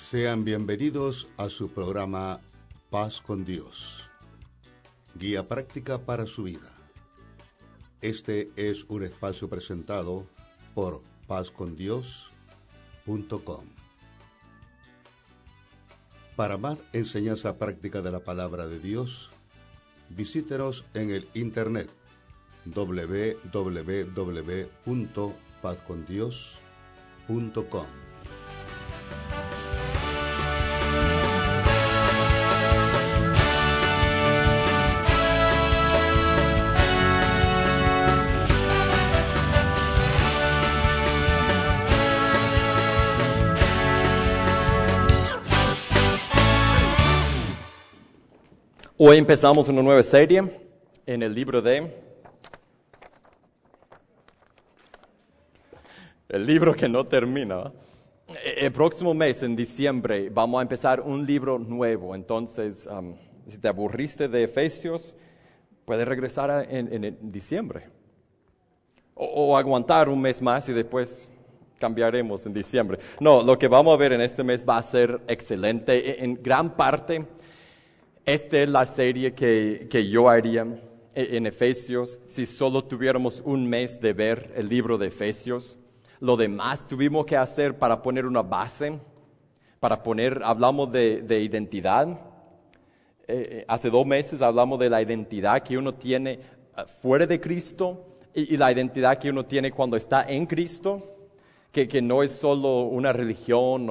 Sean bienvenidos a su programa Paz con Dios, guía práctica para su vida. Este es un espacio presentado por pazcondios.com. Para más enseñanza práctica de la palabra de Dios, visítenos en el internet www.pazcondios.com. Hoy empezamos una nueva serie en el libro el libro que no termina. El próximo mes, en diciembre, vamos a empezar un libro nuevo. Entonces, si te aburriste de Efesios, puedes regresar en diciembre. O aguantar un mes más y después cambiaremos en diciembre. No, lo que vamos a ver en este mes va a ser excelente. En gran parte, esta es la serie que yo haría en Efesios si solo tuviéramos un mes de ver el libro de Efesios. Lo demás tuvimos que hacer para poner una base, hablamos de identidad. Hace 2 meses hablamos de la identidad que uno tiene fuera de Cristo y la identidad que uno tiene cuando está en Cristo, que no es solo una religión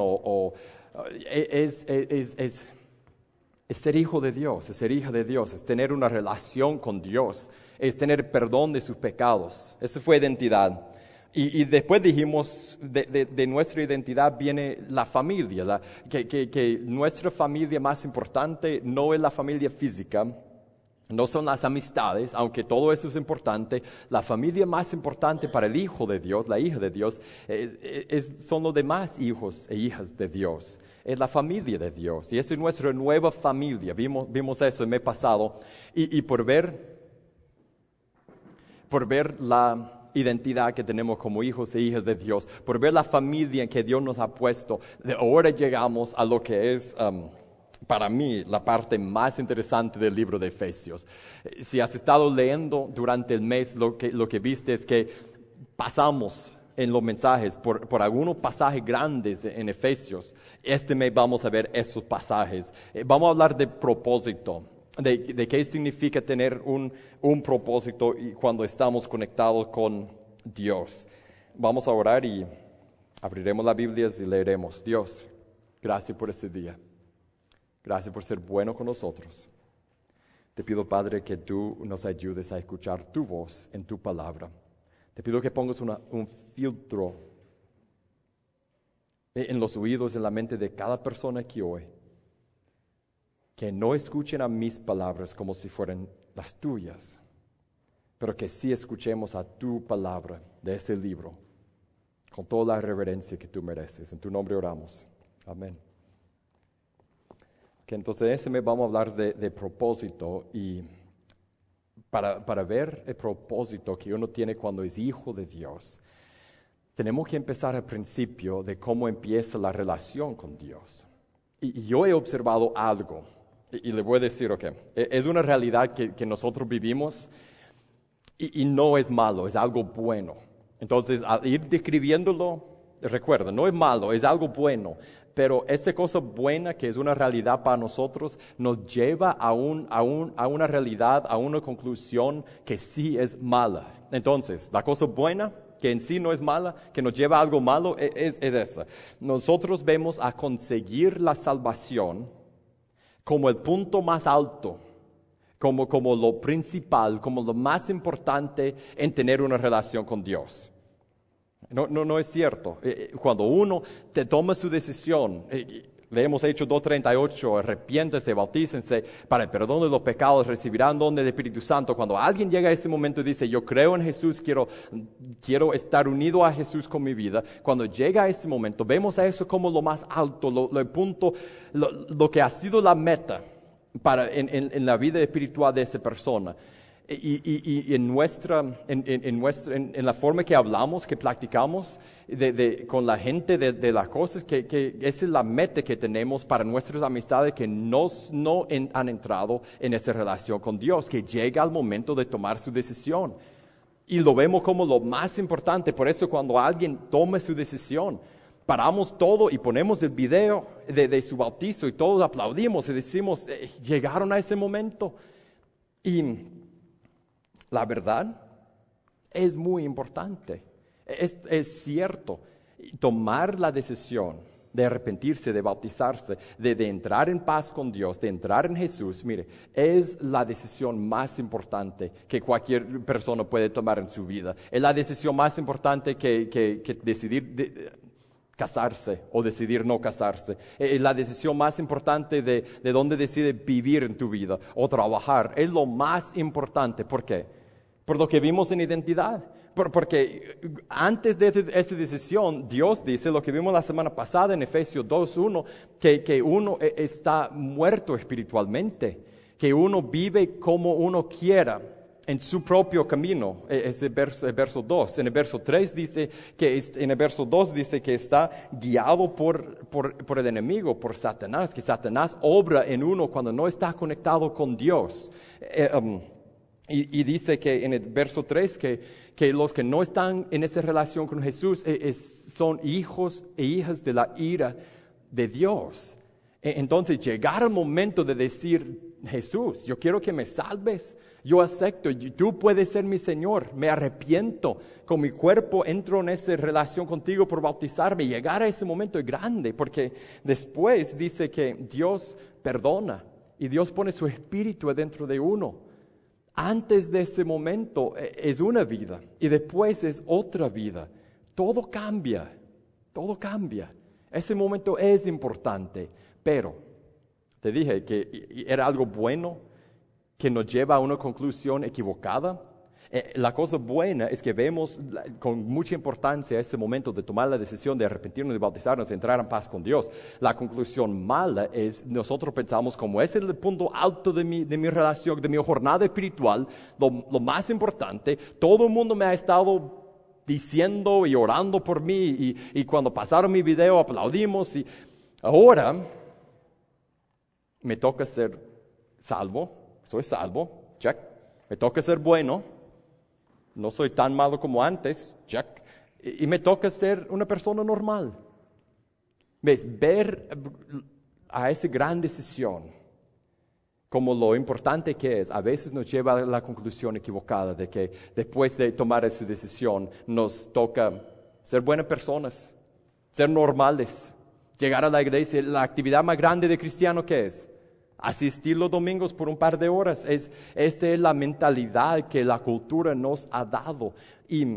es ser hijo de Dios, es ser hija de Dios, es tener una relación con Dios, es tener perdón de sus pecados. Eso fue identidad. Y después dijimos, de nuestra identidad viene la familia, que nuestra familia más importante no es la familia física, no son las amistades, aunque todo eso es importante. La familia más importante para el hijo de Dios, la hija de Dios, son los demás hijos e hijas de Dios. Es la familia de Dios y esa es nuestra nueva familia. Vimos eso el mes pasado y por ver la identidad que tenemos como hijos e hijas de Dios, por ver la familia en que Dios nos ha puesto, ahora llegamos a lo que es para mí la parte más interesante del libro de Efesios. Si has estado leyendo durante el mes, lo que viste es que pasamos en los mensajes por algunos pasajes grandes en Efesios. Este mes vamos a ver esos pasajes. Vamos a hablar de propósito, de qué significa tener un propósito y cuando estamos conectados con Dios. Vamos a orar y abriremos las Biblias y leeremos. Dios, gracias por este día. Gracias por ser bueno con nosotros. Te pido, Padre, que tú nos ayudes a escuchar tu voz en tu palabra. Te pido que pongas un filtro en los oídos, en la mente de cada persona aquí hoy. Que no escuchen a mis palabras como si fueran las tuyas, pero que sí escuchemos a tu palabra de este libro, con toda la reverencia que tú mereces. En tu nombre oramos. Amén. Que entonces este mes vamos a hablar de propósito y para ver el propósito que uno tiene cuando es hijo de Dios, tenemos que empezar al principio de cómo empieza la relación con Dios. Y yo he observado algo, y le voy a decir, es una realidad que nosotros vivimos y no es malo, es algo bueno. Entonces, al ir describiéndolo, recuerda, no es malo, es algo bueno. Pero esa cosa buena que es una realidad para nosotros nos lleva a una realidad, a una conclusión que sí es mala. Entonces, la cosa buena, que en sí no es mala, que nos lleva a algo malo, es esa. Nosotros vemos a conseguir la salvación como el punto más alto, como lo principal, como lo más importante en tener una relación con Dios. No es cierto. Cuando uno te toma su decisión, leemos Hechos 2:38, arrepiéntese, bautícense para el perdón de los pecados, recibirán don del Espíritu Santo. Cuando alguien llega a ese momento y dice, yo creo en Jesús, quiero estar unido a Jesús con mi vida. Cuando llega a ese momento, vemos a eso como lo más alto, el punto, lo que ha sido la meta en la vida espiritual de esa persona. Y en la forma que hablamos, que practicamos con la gente de las cosas, que esa es la meta que tenemos para nuestras amistades que no han entrado en esa relación con Dios, que llega al momento de tomar su decisión. Y lo vemos como lo más importante. Por eso cuando alguien toma su decisión, paramos todo y ponemos el video de su bautizo y todos aplaudimos y decimos, llegaron a ese momento. Y la verdad es muy importante. Es cierto, tomar la decisión de arrepentirse, de bautizarse, de entrar en paz con Dios, de entrar en Jesús, mire, es la decisión más importante que cualquier persona puede tomar en su vida. Es la decisión más importante que decidir casarse o decidir no casarse. Es la decisión más importante de dónde decide vivir en tu vida o trabajar. Es lo más importante. ¿Por qué? Por lo que vimos en identidad. Porque antes de esa decisión, Dios dice, lo que vimos la semana pasada en Efesios 2:1, que uno está muerto espiritualmente, que uno vive como uno quiera en su propio camino. Es el verso 2. En el verso 3 dice en el verso 2 dice que está guiado por el enemigo, por Satanás, que Satanás obra en uno cuando no está conectado con Dios. Y dice que en el verso 3 que los que no están en esa relación con Jesús son hijos e hijas de la ira de Dios. Entonces llegar al momento de decir, Jesús, yo quiero que me salves, yo acepto, tú puedes ser mi Señor, me arrepiento, con mi cuerpo entro en esa relación contigo por bautizarme. Llegar a ese momento es grande, porque después dice que Dios perdona y Dios pone su espíritu adentro de uno. Antes de ese momento es una vida y después es otra vida. Todo cambia, todo cambia. Ese momento es importante, pero te dije que era algo bueno que nos lleva a una conclusión equivocada. La cosa buena es que vemos con mucha importancia ese momento de tomar la decisión de arrepentirnos, de bautizarnos, de entrar en paz con Dios. La conclusión mala es, nosotros pensamos como es el punto alto de mi relación, de mi jornada espiritual, lo más importante, todo el mundo me ha estado diciendo y orando por mí y cuando pasaron mi video aplaudimos y ahora me toca ser salvo, soy salvo, check, me toca ser bueno. No soy tan malo como antes, check. Y me toca ser una persona normal. ¿Ves? Ver a esa gran decisión como lo importante que es, a veces nos lleva a la conclusión equivocada de que después de tomar esa decisión nos toca ser buenas personas, ser normales, llegar a la iglesia. La actividad más grande de cristiano, ¿qué es? Asistir los domingos por un par de horas. Esa es la mentalidad que la cultura nos ha dado. Y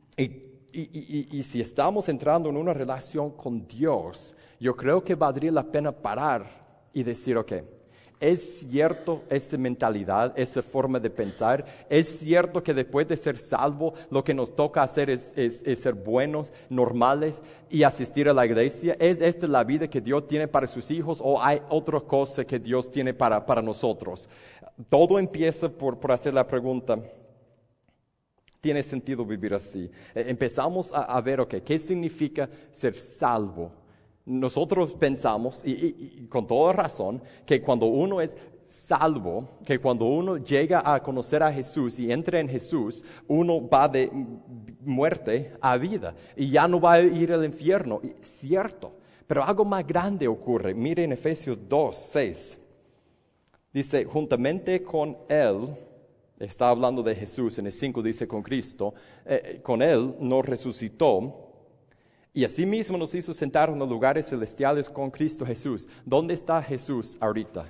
si estamos entrando en una relación con Dios, yo creo que valdría la pena parar y decir, ok, es cierto esa mentalidad, esa forma de pensar, es cierto que después de ser salvo, lo que nos toca hacer es ser buenos, normales y asistir a la iglesia. ¿Es esta la vida que Dios tiene para sus hijos o hay otra cosa que Dios tiene para nosotros? Todo empieza por hacer la pregunta, ¿tiene sentido vivir así? Empezamos a ver, ok, ¿qué significa ser salvo? Nosotros pensamos, y con toda razón, que cuando uno es salvo, que cuando uno llega a conocer a Jesús y entra en Jesús, uno va de muerte a vida y ya no va a ir al infierno. Cierto, pero algo más grande ocurre. Mire en Efesios 2:6. Dice, juntamente con Él, está hablando de Jesús, en el 5 dice con Cristo, con Él nos resucitó. Y asimismo nos hizo sentar en los lugares celestiales con Cristo Jesús. ¿Dónde está Jesús ahorita?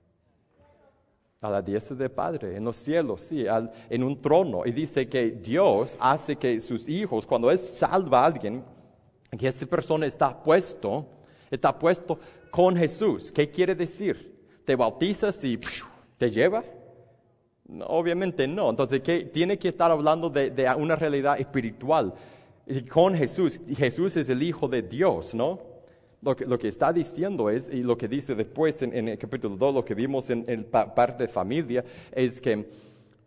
A la diestra del Padre, en los cielos, sí, en un trono. Y dice que Dios hace que sus hijos, cuando Él salva a alguien, que esa persona está puesto con Jesús. ¿Qué quiere decir? ¿Te bautizas y te lleva? No, obviamente no. Entonces, ¿qué? Tiene que estar hablando de una realidad espiritual. Y con Jesús, Jesús es el Hijo de Dios, ¿no? Lo que está diciendo es, y lo que dice después en el capítulo 2, lo que vimos en parte de familia, es que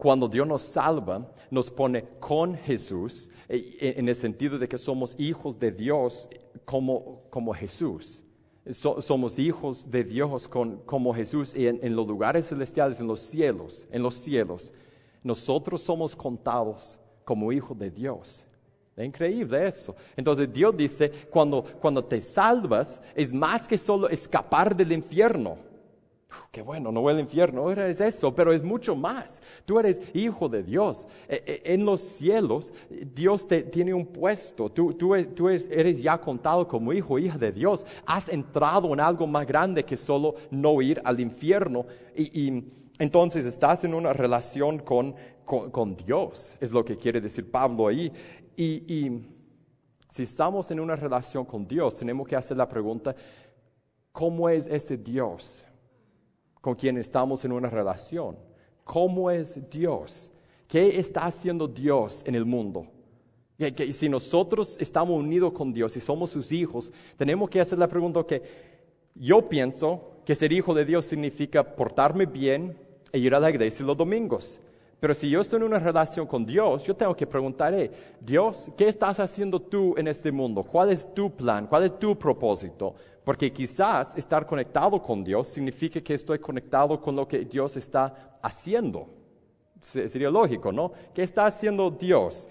Cuando Dios nos salva, nos pone con Jesús, en el sentido de que somos hijos de Dios como Jesús. Somos hijos de Dios como Jesús y en los lugares celestiales, en los cielos, nosotros somos contados como hijos de Dios. Es increíble eso. Entonces Dios dice, cuando te salvas, es más que solo escapar del infierno. Qué bueno, no voy al infierno, eres eso, pero es mucho más. Tú eres hijo de Dios. En los cielos, Dios te tiene un puesto. Tú eres ya contado como hijo, hija de Dios. Has entrado en algo más grande que solo no ir al infierno. Y entonces estás en una relación con Dios, es lo que quiere decir Pablo ahí. Y si estamos en una relación con Dios, tenemos que hacer la pregunta, ¿cómo es ese Dios con quien estamos en una relación? ¿Cómo es Dios? ¿Qué está haciendo Dios en el mundo? Que si nosotros estamos unidos con Dios y somos sus hijos, tenemos que hacer la pregunta que yo pienso que ser hijo de Dios significa portarme bien e ir a la iglesia los domingos. Pero si yo estoy en una relación con Dios, yo tengo que preguntar, Dios, ¿qué estás haciendo tú en este mundo? ¿Cuál es tu plan? ¿Cuál es tu propósito? Porque quizás estar conectado con Dios significa que estoy conectado con lo que Dios está haciendo. Sería lógico, ¿no? ¿Qué está haciendo Dios?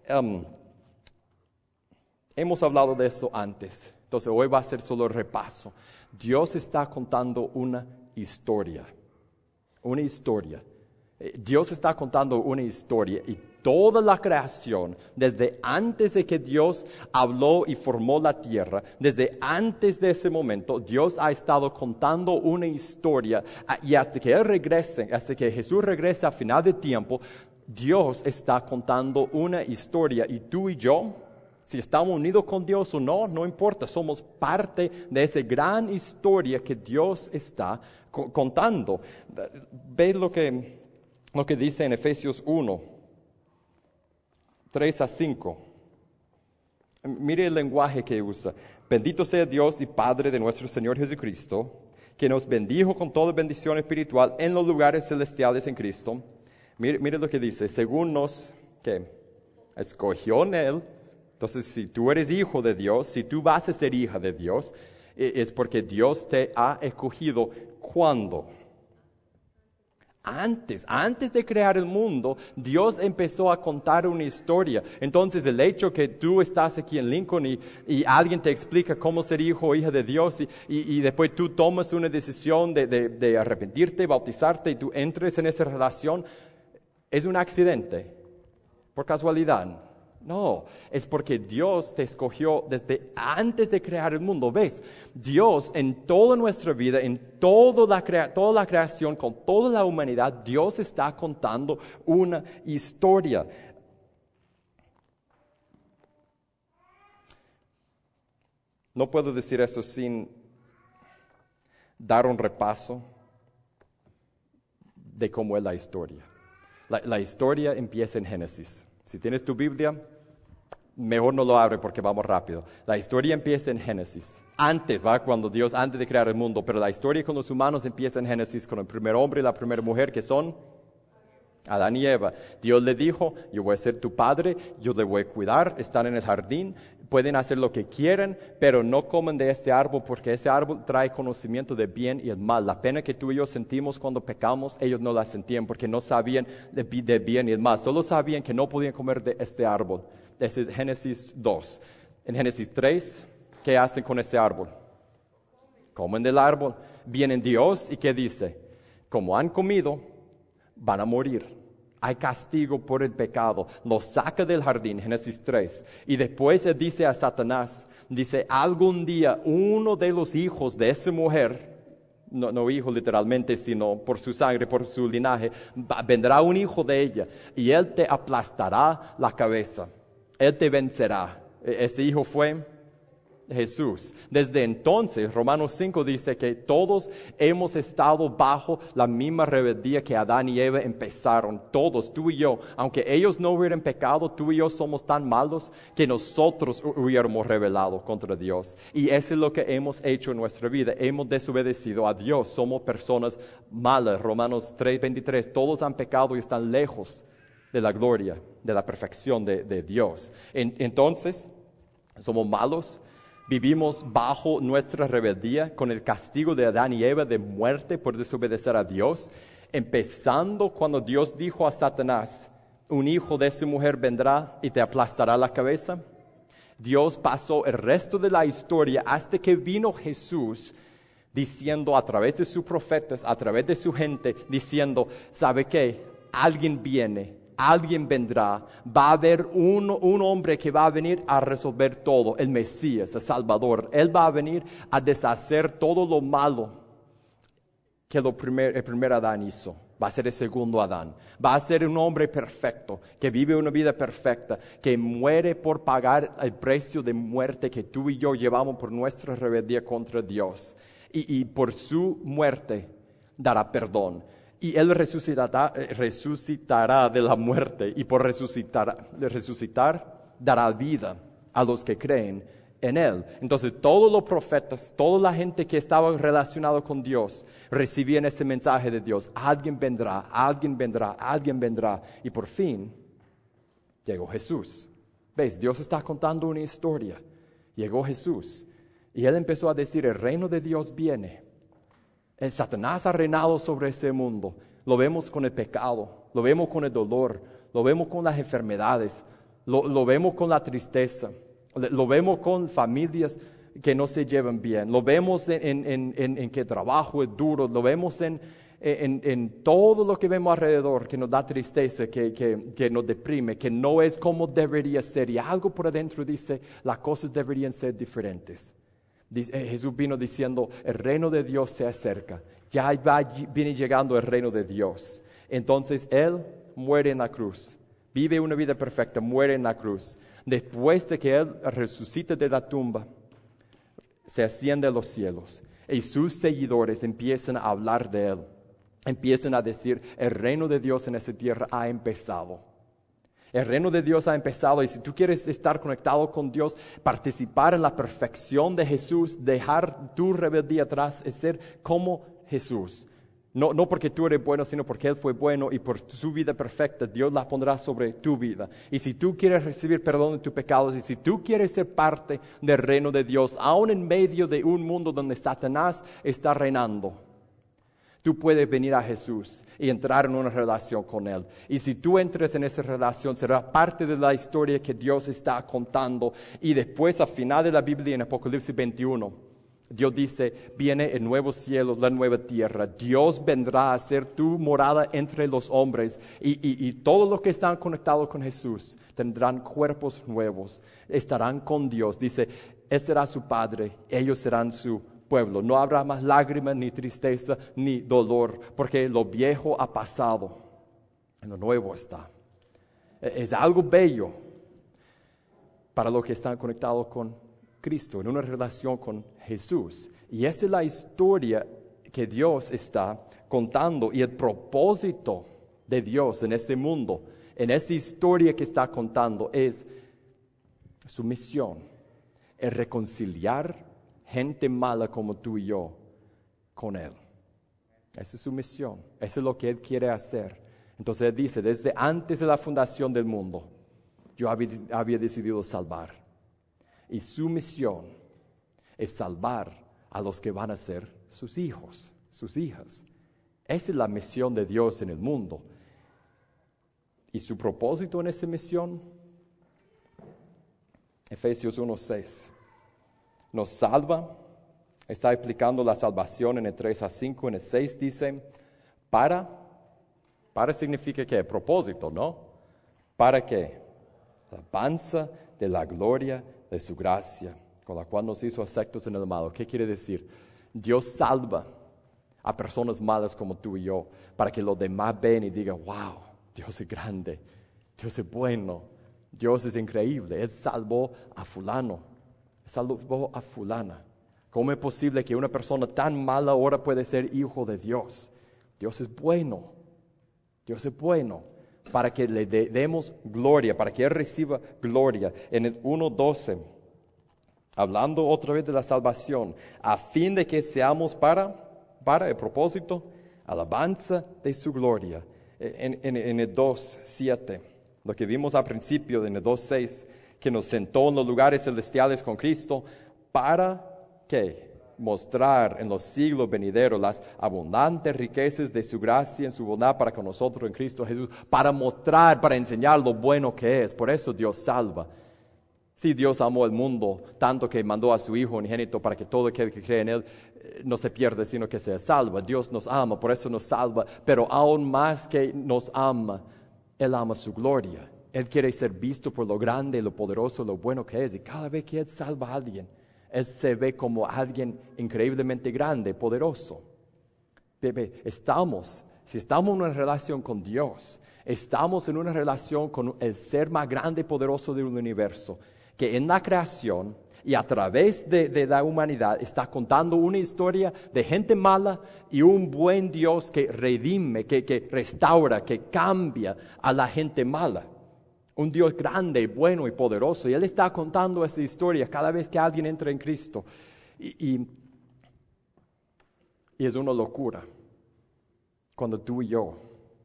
Hemos hablado de eso antes, entonces hoy va a ser solo repaso. Dios está contando una historia. Una historia. Dios está contando una historia y toda la creación, desde antes de que Dios habló y formó la tierra, desde antes de ese momento, Dios ha estado contando una historia y hasta que Él regrese, hasta que Jesús regrese a final de tiempo, Dios está contando una historia y tú y yo, si estamos unidos con Dios o no, no importa, somos parte de esa gran historia que Dios está contando. ¿Ves lo que dice en Efesios 1, 3-5. Mire el lenguaje que usa. Bendito sea Dios y Padre de nuestro Señor Jesucristo, que nos bendijo con toda bendición espiritual en los lugares celestiales en Cristo. Mire lo que dice, según nos, ¿qué? Escogió en Él. Entonces, si tú eres hijo de Dios, si tú vas a ser hija de Dios, es porque Dios te ha escogido. ¿Cuándo? Antes de crear el mundo, Dios empezó a contar una historia. Entonces, el hecho que tú estás aquí en Lincoln y alguien te explica cómo ser hijo o hija de Dios y después tú tomas una decisión de arrepentirte, bautizarte y tú entres en esa relación, ¿es un accidente? ¿Por casualidad? No, es porque Dios te escogió desde antes de crear el mundo. ¿Ves? Dios en toda nuestra vida, en toda la creación, con toda la humanidad, Dios está contando una historia. No puedo decir eso sin dar un repaso de cómo es la historia. La historia empieza en Génesis. Si tienes tu Biblia, mejor no lo abre porque vamos rápido. La historia empieza en Génesis. Antes de crear el mundo, pero la historia con los humanos empieza en Génesis con el primer hombre y la primera mujer que son Adán y Eva. Dios le dijo, yo voy a ser tu padre, yo le voy a cuidar, están en el jardín, pueden hacer lo que quieran, pero no coman de este árbol porque ese árbol trae conocimiento de bien y el mal. La pena que tú y yo sentimos cuando pecamos, ellos no la sentían porque no sabían de bien y el mal. Solo sabían que no podían comer de este árbol. Ese es Génesis 2. En Génesis 3, ¿qué hacen con ese árbol? Comen del árbol. Vienen Dios y ¿qué dice? Como han comido, van a morir. Hay castigo por el pecado. Los saca del jardín, Génesis 3. Y después él dice a Satanás, dice, algún día uno de los hijos de esa mujer, no hijo literalmente, sino por su sangre, por su linaje, vendrá un hijo de ella y él te aplastará la cabeza. Él te vencerá. Este hijo fue Jesús. Desde entonces, Romanos 5 dice que todos hemos estado bajo la misma rebeldía que Adán y Eva empezaron. Todos, tú y yo, aunque ellos no hubieran pecado, tú y yo somos tan malos que nosotros hubiéramos rebelado contra Dios. Y eso es lo que hemos hecho en nuestra vida. Hemos desobedecido a Dios. Somos personas malas. Romanos 3:23, todos han pecado y están lejos de la gloria, de la perfección de Dios. Entonces, somos malos. Vivimos bajo nuestra rebeldía con el castigo de Adán y Eva de muerte por desobedecer a Dios, empezando cuando Dios dijo a Satanás, un hijo de esa mujer vendrá y te aplastará la cabeza. Dios pasó el resto de la historia hasta que vino Jesús diciendo a través de sus profetas, a través de su gente, diciendo, ¿sabe qué? Alguien viene. Alguien vendrá, va a haber un hombre que va a venir a resolver todo, el Mesías, el Salvador. Él va a venir a deshacer todo lo malo que el primer Adán hizo. Va a ser el segundo Adán. Va a ser un hombre perfecto, que vive una vida perfecta, que muere por pagar el precio de muerte que tú y yo llevamos por nuestra rebeldía contra Dios. Y por su muerte dará perdón. Y Él resucitará de la muerte y por resucitar dará vida a los que creen en Él. Entonces todos los profetas, toda la gente que estaba relacionada con Dios recibían ese mensaje de Dios. Alguien vendrá, alguien vendrá, alguien vendrá. Y por fin llegó Jesús. ¿Ves? Dios está contando una historia. Llegó Jesús y Él empezó a decir, el reino de Dios viene. El Satanás ha reinado sobre ese mundo. Lo vemos con el pecado, lo vemos con el dolor, lo vemos con las enfermedades, lo vemos con la tristeza, lo vemos con familias que no se llevan bien, lo vemos en que el trabajo es duro, lo vemos en todo lo que vemos alrededor que nos da tristeza, que nos deprime, que no es como debería ser. Y algo por adentro dice, las cosas deberían ser diferentes. Jesús vino diciendo, el reino de Dios se acerca. Ya viene llegando el reino de Dios. Entonces Él muere en la cruz. Vive una vida perfecta, muere en la cruz. Después de que Él resucita de la tumba, se asciende a los cielos. Y sus seguidores empiezan a hablar de Él. Empiezan a decir, el reino de Dios en esta tierra ha empezado. El reino de Dios ha empezado y si tú quieres estar conectado con Dios, participar en la perfección de Jesús, dejar tu rebeldía atrás, es ser como Jesús. No porque tú eres bueno, sino porque Él fue bueno y por su vida perfecta Dios la pondrá sobre tu vida. Y si tú quieres recibir perdón de tus pecados y si tú quieres ser parte del reino de Dios, aún en medio de un mundo donde Satanás está reinando, tú puedes venir a Jesús y entrar en una relación con Él. Y si tú entres en esa relación, será parte de la historia que Dios está contando. Y después, al final de la Biblia, en Apocalipsis 21, Dios dice, viene el nuevo cielo, la nueva tierra. Dios vendrá a ser tu morada entre los hombres. Y todos los que están conectados con Jesús tendrán cuerpos nuevos. Estarán con Dios. Dice, Él será su Padre, ellos serán su pueblo. No habrá más lágrimas, ni tristeza, ni dolor, porque lo viejo ha pasado, y lo nuevo está. Es algo bello para los que están conectados con Cristo, en una relación con Jesús. Y esa es la historia que Dios está contando y el propósito de Dios en este mundo, en esta historia que está contando, es su misión, es reconciliar gente mala como tú y yo con Él. Esa es su misión. Eso es lo que Él quiere hacer. Entonces Él dice, desde antes de la fundación del mundo, yo había decidido salvar. Y su misión es salvar a los que van a ser sus hijos, sus hijas. Esa es la misión de Dios en el mundo. Y su propósito en esa misión, Efesios 1:6. Nos salva, está explicando la salvación en el 3-5, en el 6 dice, para significa que propósito, ¿no? ¿Para qué? La alabanza de la gloria de su gracia, con la cual nos hizo aceptos en el amado. ¿Qué quiere decir? Dios salva a personas malas como tú y yo, para que los demás ven y digan, wow, Dios es grande, Dios es bueno, Dios es increíble, Él salvó a fulano. salvó a fulana. ¿Cómo es posible que una persona tan mala ahora puede ser hijo de Dios? Dios es bueno. Dios es bueno para que le demos gloria, para que Él reciba gloria. En el 1:12, hablando otra vez de la salvación, a fin de que seamos para el propósito, alabanza de su gloria. En el 2:7, lo que vimos al principio, en el 2:6, que nos sentó en los lugares celestiales con Cristo, para ¿qué? Mostrar en los siglos venideros las abundantes riquezas de su gracia en su bondad para con nosotros en Cristo Jesús, para mostrar, para enseñar lo bueno que es. Por eso Dios salva. Sí, Dios amó el mundo tanto que mandó a su Hijo unigénito para que todo aquel que cree en Él no se pierda, sino que sea salva. Dios nos ama, por eso nos salva, pero aún más que nos ama, Él ama su gloria. Él quiere ser visto por lo grande, lo poderoso, lo bueno que es. Y cada vez que Él salva a alguien, Él se ve como alguien increíblemente grande, poderoso. Si estamos en una relación con Dios, estamos en una relación con el ser más grande y poderoso del universo, que en la creación y a través de la humanidad está contando una historia de gente mala y un buen Dios que redime, que restaura, que cambia a la gente mala. Un Dios grande, bueno y poderoso. Y Él está contando esa historia cada vez que alguien entra en Cristo. Y es una locura cuando tú y yo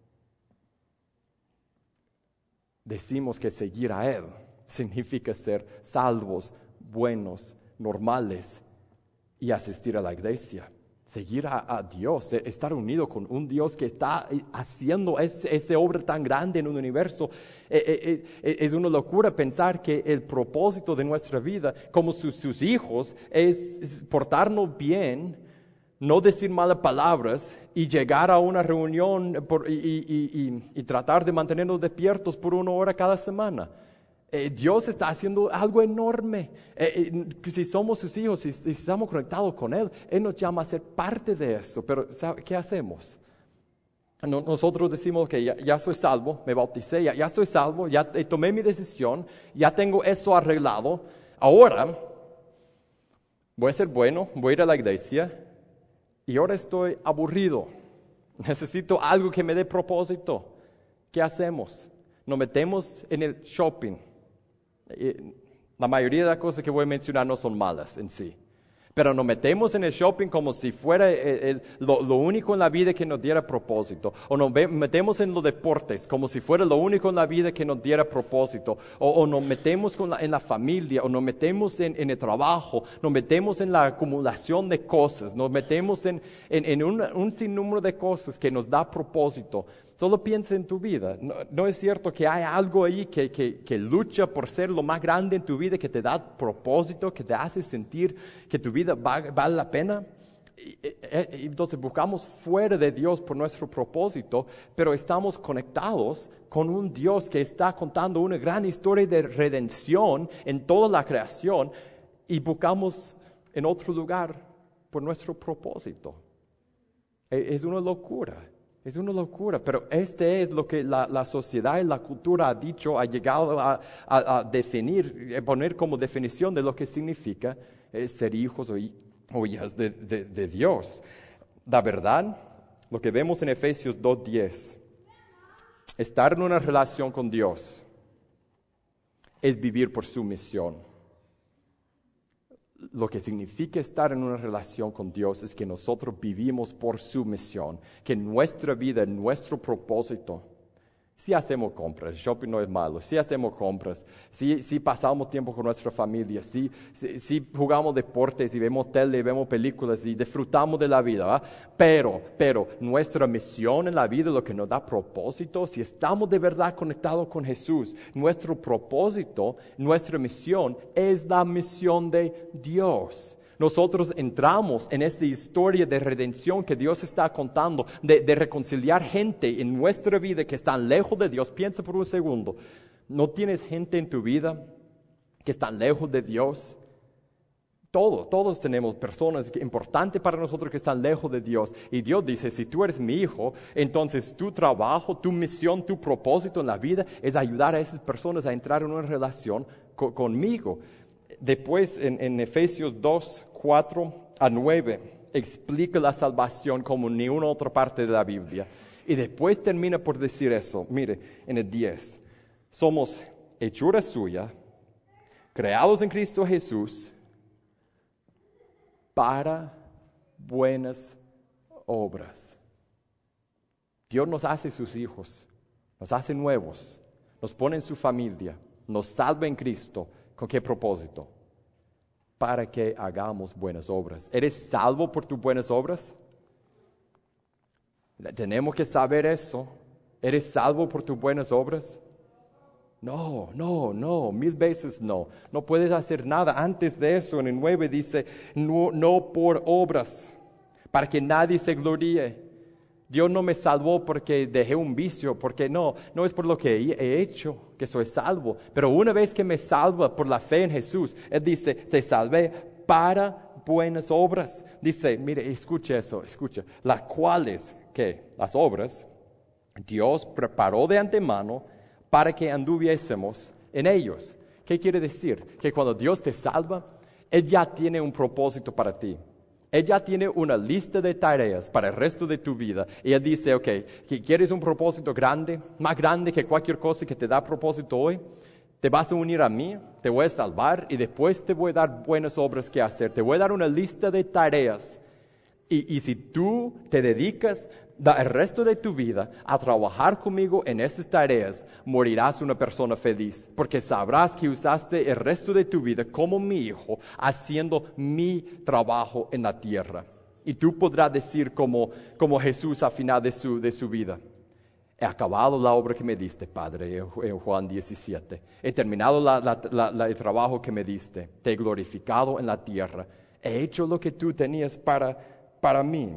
decimos que seguir a Él significa ser salvos, buenos, normales y asistir a la iglesia. Seguir a Dios, estar unido con un Dios que está haciendo esa obra tan grande en un universo. Es una locura pensar que el propósito de nuestra vida como sus hijos es portarnos bien, no decir malas palabras y llegar a una reunión y tratar de mantenernos despiertos por 1 hora cada semana. Dios está haciendo algo enorme. Si somos sus hijos, si estamos conectados con Él, Él nos llama a ser parte de eso. Pero ¿qué hacemos? Nosotros decimos que ya soy salvo, me bauticé, ya estoy salvo, ya tomé mi decisión, ya tengo eso arreglado. Ahora voy a ser bueno, voy a ir a la iglesia y ahora estoy aburrido. Necesito algo que me dé propósito. ¿Qué hacemos? Nos metemos en el shopping. La mayoría de las cosas que voy a mencionar no son malas en sí, pero nos metemos en el shopping como si fuera lo único en la vida que nos diera propósito, o nos metemos en los deportes como si fuera lo único en la vida que nos diera propósito, o nos metemos en la familia, o nos metemos en el trabajo, nos metemos en la acumulación de cosas, nos metemos en un sinnúmero de cosas que nos da propósito. Solo piensa en tu vida. ¿No es cierto que hay algo ahí que lucha por ser lo más grande en tu vida, que te da propósito, que te hace sentir que tu vida vale la pena? Entonces buscamos fuera de Dios por nuestro propósito, pero estamos conectados con un Dios que está contando una gran historia de redención en toda la creación y buscamos en otro lugar por nuestro propósito. Es una locura. Es una locura, pero este es lo que la sociedad y la cultura ha dicho, ha llegado a definir, a poner como definición de lo que significa ser hijos o hijas de Dios. La verdad, lo que vemos en Efesios 2:10, estar en una relación con Dios es vivir por su misión. Lo que significa estar en una relación con Dios es que nosotros vivimos por su misión, que nuestra vida, nuestro propósito, si hacemos compras, el shopping no es malo, si hacemos compras, si pasamos tiempo con nuestra familia, si jugamos deportes y vemos tele y vemos películas y disfrutamos de la vida, ¿verdad? Pero nuestra misión en la vida, lo que nos da propósito, si estamos de verdad conectados con Jesús, nuestro propósito, nuestra misión es la misión de Dios. Nosotros entramos en esta historia de redención que Dios está contando, de reconciliar gente en nuestra vida que están lejos de Dios. Piensa por un segundo, ¿no tienes gente en tu vida que están lejos de Dios? Todos tenemos personas importantes para nosotros que están lejos de Dios. Y Dios dice, si tú eres mi hijo, entonces tu trabajo, tu misión, tu propósito en la vida es ayudar a esas personas a entrar en una relación conmigo. Después en Efesios 2, 4 a 9, explica la salvación como ni una otra parte de la Biblia. Y después termina por decir eso. Mire, en el 10, somos hechura suya, creados en Cristo Jesús, para buenas obras. Dios nos hace sus hijos, nos hace nuevos, nos pone en su familia, nos salva en Cristo. ¿Con qué propósito? Para que hagamos buenas obras. ¿Eres salvo por tus buenas obras? Tenemos que saber eso. ¿Eres salvo por tus buenas obras? No, 1000 veces no. No puedes hacer nada. Antes de eso, en el 9 dice, no por obras, para que nadie se gloríe. Dios no me salvó porque dejé un vicio, porque no es por lo que he hecho que soy salvo. Pero una vez que me salva por la fe en Jesús, Él dice, te salvé para buenas obras. Dice, mire, escuche eso, las cuales, ¿qué? Las obras, Dios preparó de antemano para que anduviésemos en ellos. ¿Qué quiere decir? Que cuando Dios te salva, Él ya tiene un propósito para ti. Él ya tiene una lista de tareas para el resto de tu vida. Y Él dice, ok, ¿quieres un propósito grande? Más grande que cualquier cosa que te da propósito hoy. Te vas a unir a mí, te voy a salvar y después te voy a dar buenas obras que hacer. Te voy a dar una lista de tareas. Y si tú te dedicas el resto de tu vida a trabajar conmigo en esas tareas, morirás una persona feliz, porque sabrás que usaste el resto de tu vida como mi hijo, haciendo mi trabajo en la tierra. Y tú podrás decir como Jesús al final de su vida, he acabado la obra que me diste, Padre, en Juan 17. He terminado el trabajo que me diste, te he glorificado en la tierra, he hecho lo que tú tenías para mí.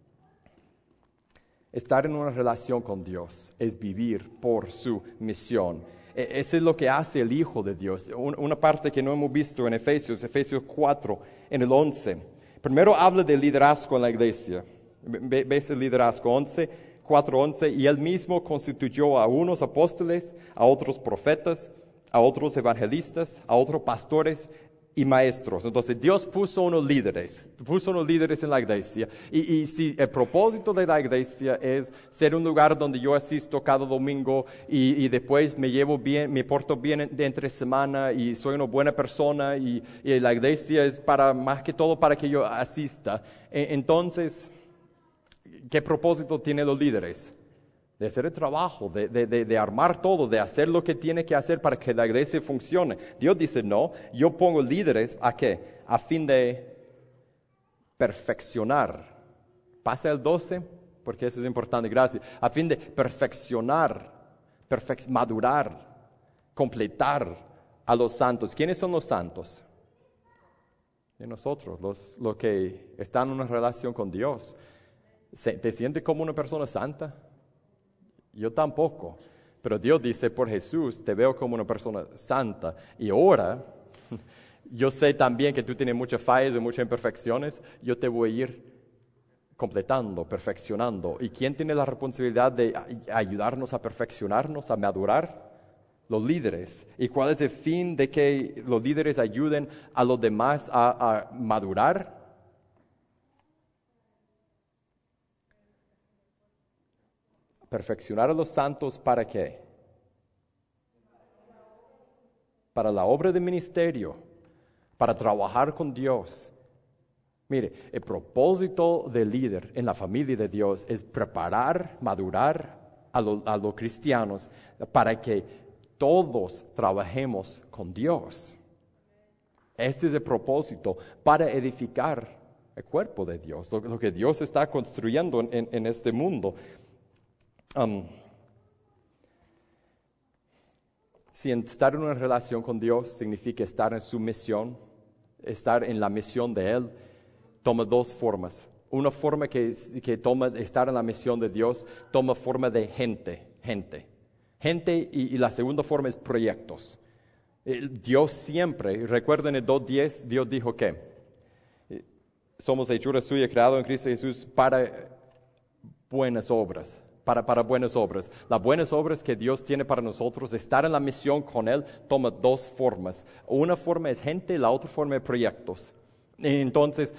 Estar en una relación con Dios es vivir por su misión. Eso es lo que hace el Hijo de Dios. Una parte que no hemos visto en Efesios 4, en el 11. Primero habla del liderazgo en la iglesia. ¿Ves el liderazgo? 4:11. Y Él mismo constituyó a unos apóstoles, a otros profetas, a otros evangelistas, a otros pastores y maestros. Entonces Dios puso unos líderes en la iglesia. Y si el propósito de la iglesia es ser un lugar donde yo asisto cada domingo y después me llevo bien, me porto bien de entre semana y soy una buena persona y la iglesia es más que todo para que yo asista. Entonces, ¿qué propósito tienen los líderes? De hacer el trabajo, de armar todo, de hacer lo que tiene que hacer para que la iglesia funcione. Dios dice, no, yo pongo líderes, ¿a qué? A fin de perfeccionar. Pasa el 12, porque eso es importante, gracias. A fin de perfeccionar, madurar, completar a los santos. ¿Quiénes son los santos? De nosotros, los que están en una relación con Dios. ¿Te sientes como una persona santa? Yo tampoco, pero Dios dice por Jesús, te veo como una persona santa. Y ahora, yo sé también que tú tienes muchas fallas y muchas imperfecciones, yo te voy a ir completando, perfeccionando. ¿Y quién tiene la responsabilidad de ayudarnos a perfeccionarnos, a madurar? Los líderes. ¿Y cuál es el fin de que los líderes ayuden a los demás a madurar? Perfeccionar a los santos, ¿para qué? Para la obra de ministerio, para trabajar con Dios. Mire, el propósito del líder en la familia de Dios es preparar, madurar a los cristianos para que todos trabajemos con Dios. Este es el propósito, para edificar el cuerpo de Dios, lo que Dios está construyendo en este mundo. Si estar en una relación con Dios significa estar en su misión, estar en la misión de Él, toma dos formas. Una forma que toma estar en la misión de Dios, toma forma de gente, y la segunda forma es proyectos. Dios siempre, recuerden el 2:10, Dios dijo que somos hechura suya, creado en Cristo Jesús para buenas obras. para buenas obras. Las buenas obras que Dios tiene para nosotros, estar en la misión con Él, toma dos formas. Una forma es gente, la otra forma es proyectos. Entonces,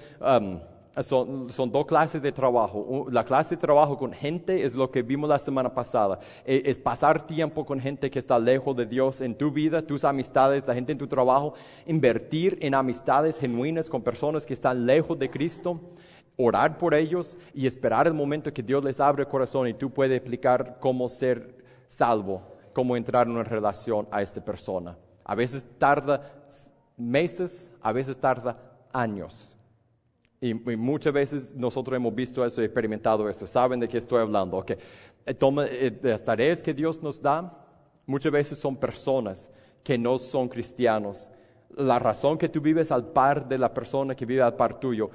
son dos clases de trabajo. La clase de trabajo con gente es lo que vimos la semana pasada. Es pasar tiempo con gente que está lejos de Dios en tu vida, tus amistades, la gente en tu trabajo. Invertir en amistades genuinas con personas que están lejos de Cristo. Orar por ellos y esperar el momento que Dios les abre el corazón y tú puedes explicar cómo ser salvo, cómo entrar en una relación a esta persona. A veces tarda meses, a veces tarda años. Y muchas veces nosotros hemos visto eso y experimentado eso. ¿Saben de qué estoy hablando? Okay. Las tareas que Dios nos da, muchas veces son personas que no son cristianos. La razón que tú vives al par de la persona que vive al par tuyo,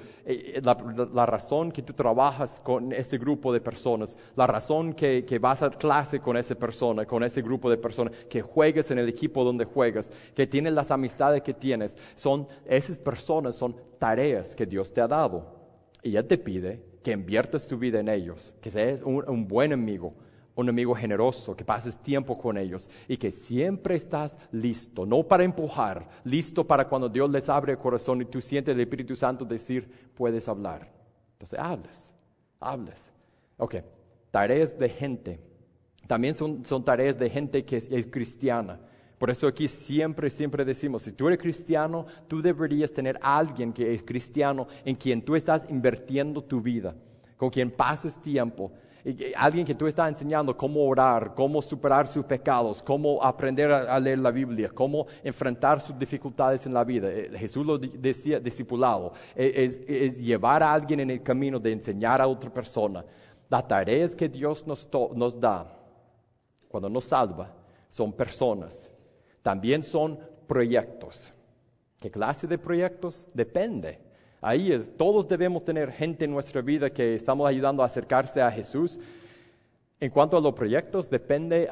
la razón que tú trabajas con ese grupo de personas, la razón que vas a clase con esa persona, con ese grupo de personas, que juegues en el equipo donde juegas, que tienes las amistades que tienes, esas personas son tareas que Dios te ha dado. Y Él te pide que inviertas tu vida en ellos, que seas un buen amigo, un amigo generoso, que pases tiempo con ellos y que siempre estás listo, no para empujar, listo para cuando Dios les abre el corazón y tú sientes el Espíritu Santo decir, puedes hablar. Entonces, hables. Ok, tareas de gente. También son tareas de gente que es cristiana. Por eso aquí siempre decimos, si tú eres cristiano, tú deberías tener a alguien que es cristiano en quien tú estás invirtiendo tu vida, con quien pases tiempo. Alguien que tú estás enseñando cómo orar, cómo superar sus pecados, cómo aprender a leer la Biblia, cómo enfrentar sus dificultades en la vida. Jesús lo decía, discipulado, es llevar a alguien en el camino de enseñar a otra persona. Las tareas que Dios nos da cuando nos salva son personas, también son proyectos. ¿Qué clase de proyectos? Depende. Ahí todos debemos tener gente en nuestra vida que estamos ayudando a acercarse a Jesús. En cuanto a los proyectos, depende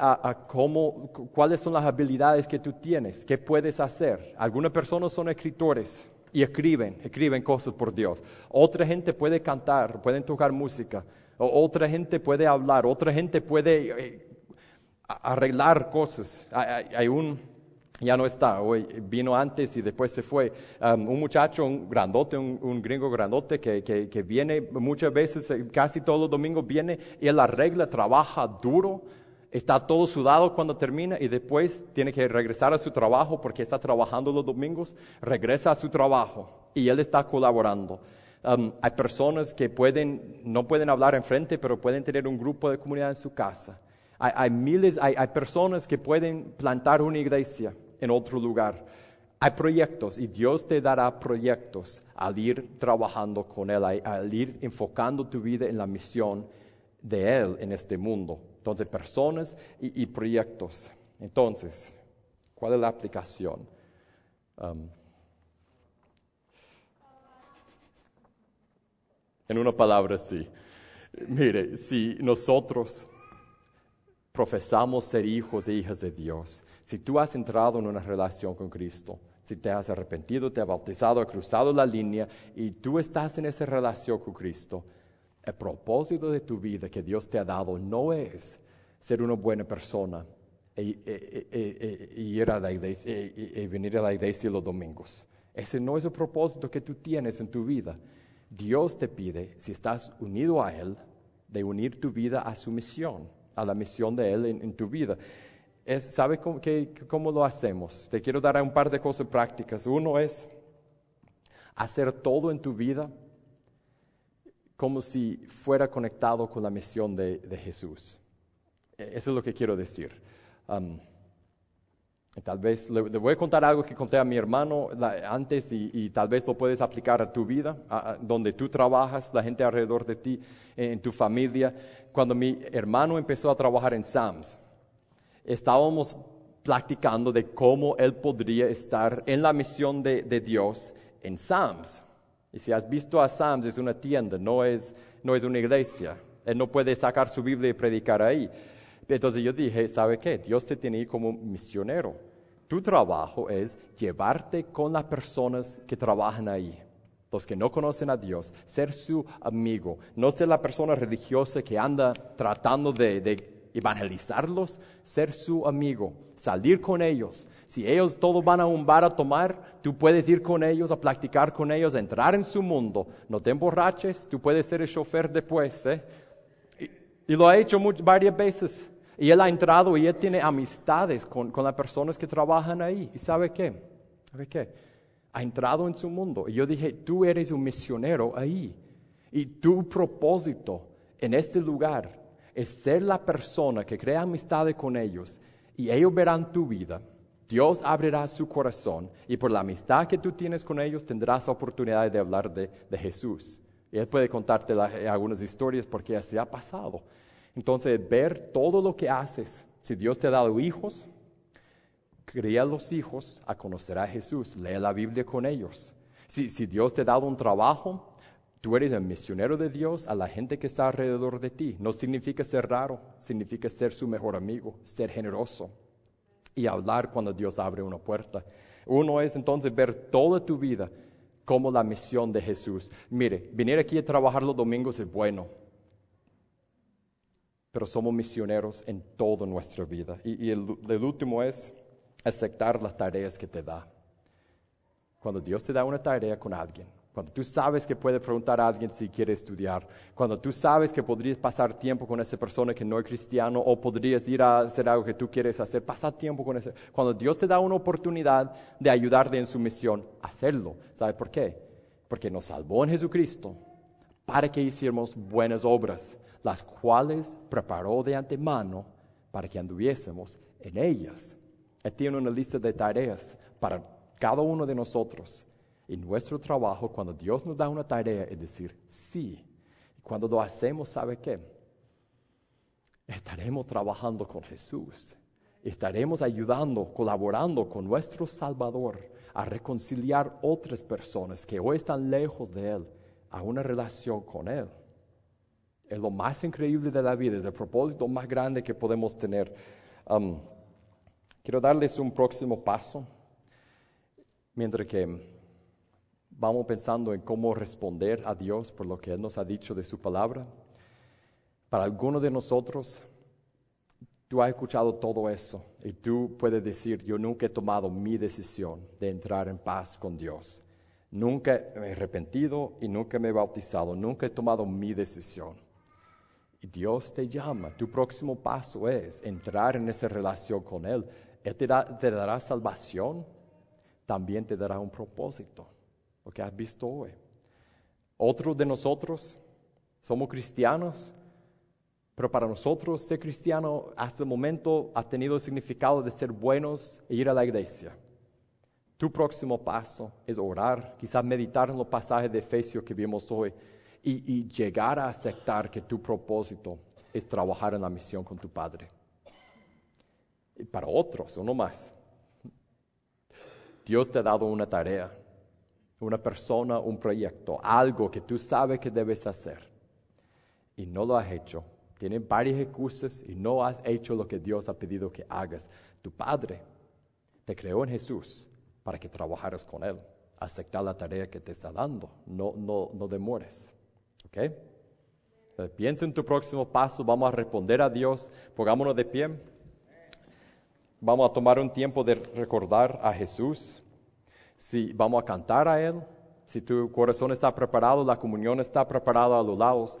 cuáles son las habilidades que tú tienes, qué puedes hacer. Algunas personas son escritores y escriben cosas por Dios. Otra gente puede cantar, pueden tocar música. Otra gente puede hablar, otra gente puede arreglar cosas. Ya no está, hoy vino antes y después se fue. Un muchacho, un grandote, un gringo grandote que viene muchas veces, casi todos los domingos viene y él arregla, trabaja duro, está todo sudado cuando termina y después tiene que regresar a su trabajo porque está trabajando los domingos, regresa a su trabajo y él está colaborando. Hay personas que no pueden hablar enfrente, pero pueden tener un grupo de comunidad en su casa. Hay personas que pueden plantar una iglesia en otro lugar. Hay proyectos y Dios te dará proyectos al ir trabajando con Él, al ir enfocando tu vida en la misión de Él en este mundo. Entonces, personas y proyectos. Entonces, ¿cuál es la aplicación? En una palabra, sí. Mire, si nosotros profesamos ser hijos e hijas de Dios, si tú has entrado en una relación con Cristo, si te has arrepentido, te has bautizado, has cruzado la línea y tú estás en esa relación con Cristo, el propósito de tu vida que Dios te ha dado no es ser una buena persona y ir a la iglesia y venir a la iglesia los domingos. Ese no es el propósito que tú tienes en tu vida. Dios te pide, si estás unido a Él, de unir tu vida a su misión, a la misión de Él en tu vida. ¿Sabe cómo lo hacemos? Te quiero dar un par de cosas prácticas. Uno es hacer todo en tu vida como si fuera conectado con la misión de Jesús. Eso es lo que quiero decir. Tal vez le voy a contar algo que conté a mi hermano antes y tal vez lo puedes aplicar a tu vida, donde tú trabajas, la gente alrededor de ti, en tu familia. Cuando mi hermano empezó a trabajar en Sam's, estábamos platicando de cómo él podría estar en la misión de Dios en Sam's. Y si has visto a Sam's, es una tienda, no es una iglesia. Él no puede sacar su Biblia y predicar ahí. Entonces yo dije, ¿sabe qué? Dios te tiene ahí como misionero. Tu trabajo es llevarte con las personas que trabajan ahí. los que no conocen a Dios, ser su amigo, no ser la persona religiosa que anda tratando de evangelizarlos, ser su amigo, salir con ellos. Si ellos todos van a un bar a tomar, tú puedes ir con ellos, a platicar con ellos, a entrar en su mundo. No te emborraches, tú puedes ser el chofer después. Y lo ha hecho varias veces. Y él ha entrado y él tiene amistades con las personas que trabajan ahí. ¿Y sabe qué? Ha entrado en su mundo. Y yo dije, tú eres un misionero ahí. Y tu propósito en este lugar es ser la persona que crea amistades con ellos. Y ellos verán tu vida. Dios abrirá su corazón. Y por la amistad que tú tienes con ellos, tendrás oportunidad de hablar de Jesús. Y él puede contarte algunas historias porque así ha pasado. Entonces, ver todo lo que haces. Si Dios te ha dado hijos, cría a los hijos a conocer a Jesús. Lee la Biblia con ellos. Si Dios te ha dado un trabajo, tú eres el misionero de Dios a la gente que está alrededor de ti. No significa ser raro, significa ser su mejor amigo, ser generoso y hablar cuando Dios abre una puerta. Uno es entonces ver toda tu vida como la misión de Jesús. Mire, venir aquí a trabajar los domingos es bueno, pero somos misioneros en toda nuestra vida. Y el último es aceptar las tareas que te da. Cuando Dios te da una tarea con alguien, cuando tú sabes que puedes preguntar a alguien si quiere estudiar, cuando tú sabes que podrías pasar tiempo con esa persona que no es cristiano o podrías ir a hacer algo que tú quieres hacer, pasar tiempo con ese. Cuando Dios te da una oportunidad de ayudarte en su misión, hacerlo. ¿Sabe por qué? Porque nos salvó en Jesucristo para que hiciéramos buenas obras, las cuales preparó de antemano para que anduviésemos en ellas. Él tiene una lista de tareas para cada uno de nosotros. Y nuestro trabajo, cuando Dios nos da una tarea, es decir sí. Y cuando lo hacemos, ¿sabe qué? Estaremos trabajando con Jesús. Estaremos ayudando, colaborando con nuestro Salvador a reconciliar otras personas que hoy están lejos de Él a una relación con Él. Es lo más increíble de la vida, es el propósito más grande que podemos tener. Quiero darles un próximo paso, mientras que vamos pensando en cómo responder a Dios por lo que Él nos ha dicho de su palabra. Para algunos de nosotros, tú has escuchado todo eso y tú puedes decir, yo nunca he tomado mi decisión de entrar en paz con Dios. Nunca me he arrepentido y nunca me he bautizado, nunca he tomado mi decisión. Y Dios te llama, tu próximo paso es entrar en esa relación con Él. Él te dará salvación, también te dará un propósito, lo que has visto hoy. Otros de nosotros somos cristianos, pero para nosotros ser cristiano hasta el momento ha tenido el significado de ser buenos e ir a la iglesia. Tu próximo paso es orar, quizás meditar en los pasajes de Efesios que vimos hoy y llegar a aceptar que tu propósito es trabajar en la misión con tu Padre. Y para otros, uno más, Dios te ha dado una tarea, una persona, un proyecto, algo que tú sabes que debes hacer y no lo has hecho. Tienes varias excusas y no has hecho lo que Dios ha pedido que hagas. Tu Padre te creó en Jesús para que trabajaras con Él. Aceptar la tarea que te está dando. No demores. ¿Ok? Entonces, piensa en tu próximo paso. Vamos a responder a Dios. Pongámonos de pie. Vamos a tomar un tiempo de recordar a Jesús. Si vamos a cantar a Él. Si tu corazón está preparado, la comunión está preparada a los lados.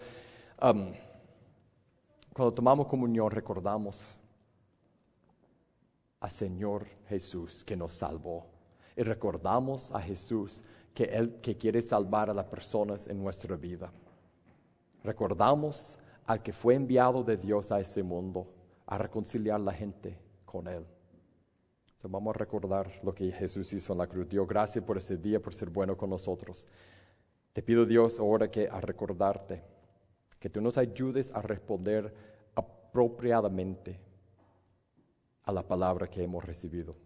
Cuando tomamos comunión recordamos al Señor Jesús que nos salvó. Y recordamos a Jesús que Él que quiere salvar a las personas en nuestra vida. Recordamos al que fue enviado de Dios a ese mundo a reconciliar a la gente con Él. Entonces vamos a recordar lo que Jesús hizo en la cruz. Dios, gracias por ese día, por ser bueno con nosotros. Te pido, Dios, ahora que a recordarte, que tú nos ayudes a responder apropiadamente a la palabra que hemos recibido.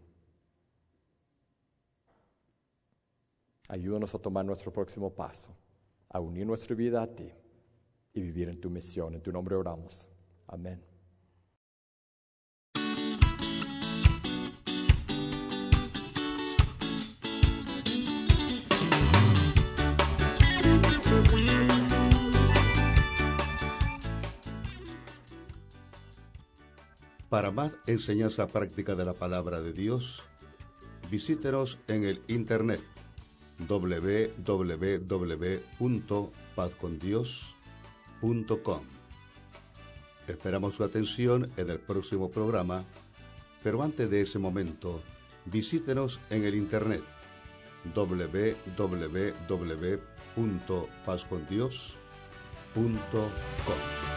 Ayúdanos a tomar nuestro próximo paso, a unir nuestra vida a ti y vivir en tu misión. En tu nombre oramos. Amén. Para más enseñanza práctica de la palabra de Dios, visítenos en el internet www.pazcondios.com. Esperamos su atención en el próximo programa, pero antes de ese momento, visítenos en el internet www.pazcondios.com.